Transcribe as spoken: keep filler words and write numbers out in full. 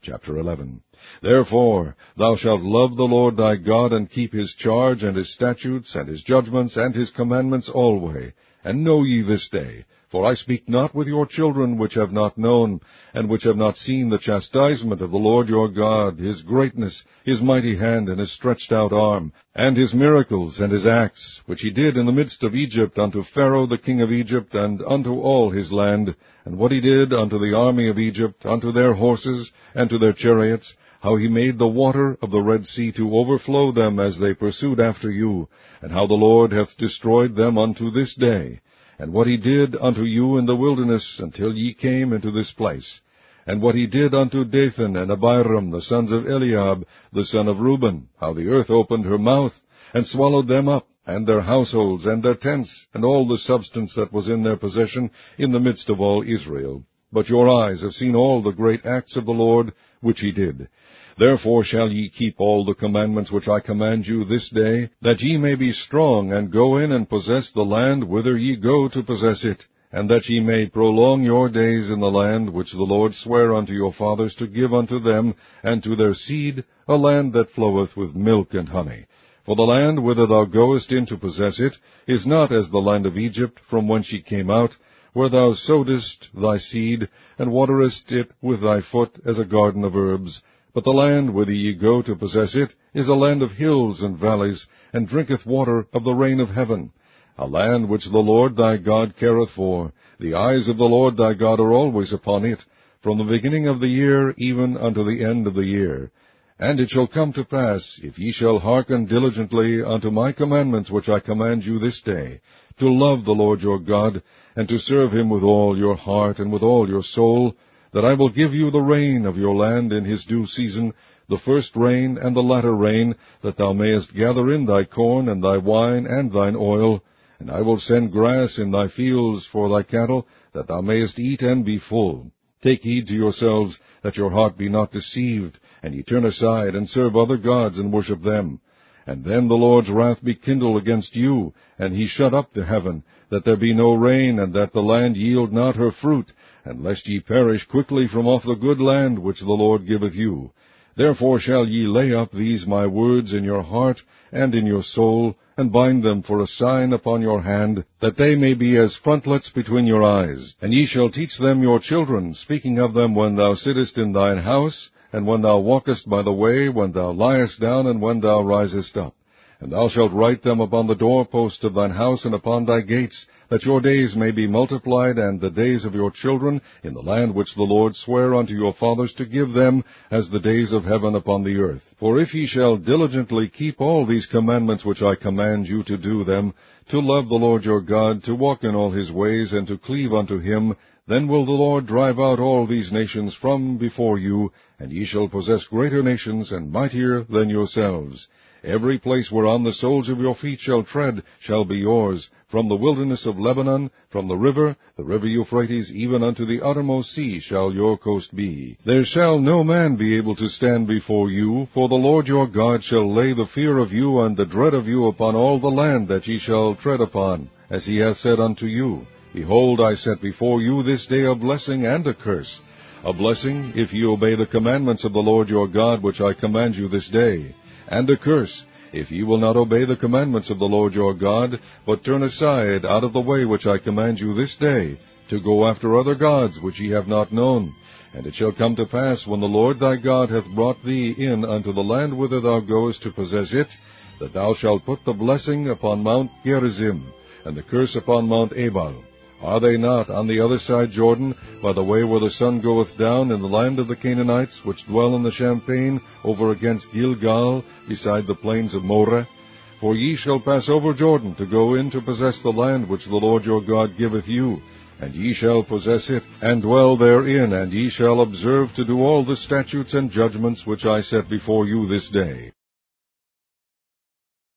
Chapter eleven. Therefore thou shalt love the Lord thy God, and keep his charge, and his statutes, and his judgments, and his commandments alway. And know ye this day, for I speak not with your children which have not known, and which have not seen the chastisement of the Lord your God, his greatness, his mighty hand, and his stretched out arm, and his miracles, and his acts, which he did in the midst of Egypt unto Pharaoh the king of Egypt, and unto all his land, and what he did unto the army of Egypt, unto their horses, and to their chariots, how he made the water of the Red Sea to overflow them as they pursued after you, and how the Lord hath destroyed them unto this day, and what he did unto you in the wilderness until ye came into this place, and what he did unto Dathan and Abiram, the sons of Eliab, the son of Reuben, how the earth opened her mouth, and swallowed them up, and their households, and their tents, and all the substance that was in their possession, in the midst of all Israel. But your eyes have seen all the great acts of the Lord, which he did. Therefore shall ye keep all the commandments which I command you this day, that ye may be strong, and go in and possess the land whither ye go to possess it, and that ye may prolong your days in the land which the Lord sware unto your fathers to give unto them and to their seed, a land that floweth with milk and honey. For the land whither thou goest in to possess it is not as the land of Egypt, from whence ye came out, where thou sowedest thy seed, and waterest it with thy foot as a garden of herbs. But the land whither ye go to possess it is a land of hills and valleys, and drinketh water of the rain of heaven, a land which the Lord thy God careth for. The eyes of the Lord thy God are always upon it, from the beginning of the year even unto the end of the year. And it shall come to pass, if ye shall hearken diligently unto my commandments which I command you this day, to love the Lord your God, and to serve him with all your heart and with all your soul, that I will give you the rain of your land in his due season, the first rain and the latter rain, that thou mayest gather in thy corn and thy wine and thine oil. And I will send grass in thy fields for thy cattle, that thou mayest eat and be full. Take heed to yourselves, that your heart be not deceived, and ye turn aside, and serve other gods, and worship them. And then the Lord's wrath be kindled against you, and he shut up the heaven, that there be no rain, and that the land yield not her fruit, and lest ye perish quickly from off the good land which the Lord giveth you. Therefore shall ye lay up these my words in your heart and in your soul, and bind them for a sign upon your hand, that they may be as frontlets between your eyes. And ye shall teach them your children, speaking of them when thou sittest in thine house, and when thou walkest by the way, when thou liest down, and when thou risest up. And thou shalt write them upon the doorpost of thine house and upon thy gates, that your days may be multiplied, and the days of your children, in the land which the Lord sware unto your fathers to give them, as the days of heaven upon the earth. For if ye shall diligently keep all these commandments which I command you to do them, to love the Lord your God, to walk in all his ways, and to cleave unto him, then will the Lord drive out all these nations from before you, and ye shall possess greater nations and mightier than yourselves. Every place whereon the soles of your feet shall tread shall be yours, from the wilderness of Lebanon, from the river, the river Euphrates, even unto the uttermost sea shall your coast be. There shall no man be able to stand before you, for the Lord your God shall lay the fear of you and the dread of you upon all the land that ye shall tread upon, as he hath said unto you. Behold, I set before you this day a blessing and a curse. A blessing, if ye obey the commandments of the Lord your God, which I command you this day. And a curse, if ye will not obey the commandments of the Lord your God, but turn aside out of the way which I command you this day, to go after other gods which ye have not known. And it shall come to pass, when the Lord thy God hath brought thee in unto the land whither thou goest to possess it, that thou shalt put the blessing upon Mount Gerizim, and the curse upon Mount Ebal. Are they not on the other side Jordan, by the way where the sun goeth down, in the land of the Canaanites, which dwell in the champaign, over against Gilgal, beside the plains of Moreh? For ye shall pass over Jordan, to go in to possess the land which the Lord your God giveth you. And ye shall possess it, and dwell therein, and ye shall observe to do all the statutes and judgments which I set before you this day.